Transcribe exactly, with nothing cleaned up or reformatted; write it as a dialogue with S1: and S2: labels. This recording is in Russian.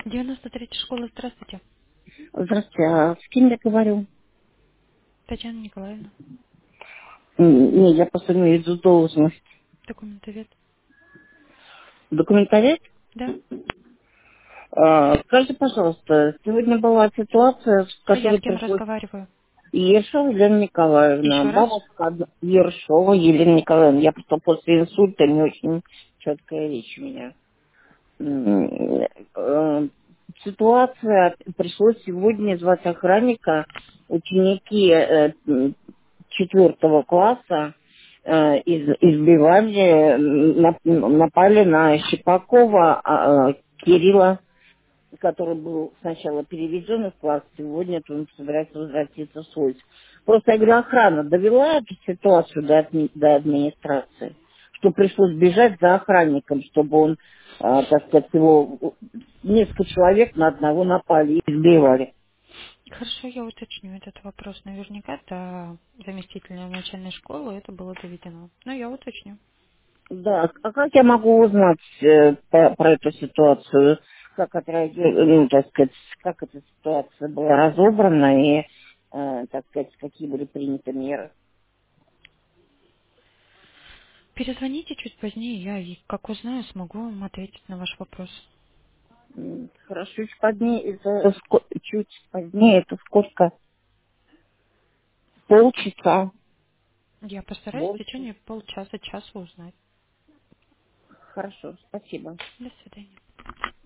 S1: девяносто третья школа, здравствуйте.
S2: Здравствуйте, а с кем я говорю?
S1: Татьяна Николаевна.
S2: М, Не, я просто имею в виду должность.
S1: Документовед.
S2: Документовед?
S1: Да?
S2: А, скажите, пожалуйста, сегодня была ситуация, с
S1: А я с
S2: которой
S1: кем
S2: пришлось
S1: разговариваю?
S2: Ершова Елена Николаевна,
S1: Еще раз?
S2: бабушка одна- Ершова Елена Николаевна. Я просто после инсульта не очень четкая речь у меня. М, э, Ситуация, пришлось сегодня звать охранника, ученики э, м, четвертого класса э, из- избивали, м, нап- напали на Щепакова а, э, Кирилла, который был сначала переведен в класс, сегодня он собирается возвратиться в свой. Просто, я говорю, охрана довела эту ситуацию до, адми- до администрации, что пришлось бежать за охранником, чтобы он, а, так сказать, его несколько человек на одного напали и избивали.
S1: Хорошо, я уточню этот вопрос. Наверняка до заместителя начальной школы это было доведено. Но я уточню.
S2: Да, а как я могу узнать э, про, про эту ситуацию, как отреагировала, ну, так сказать, как эта ситуация была разобрана и, э, так сказать, какие были приняты меры?
S1: Перезвоните чуть позднее, я, и, как узнаю, смогу вам ответить на ваш вопрос.
S2: М, Хорошо, чуть позднее, это ско- чуть позднее, это сколько? Полчаса,
S1: Я постараюсь в
S2: больше.
S1: течение полчаса, часа узнать.
S2: Хорошо, спасибо.
S1: До свидания.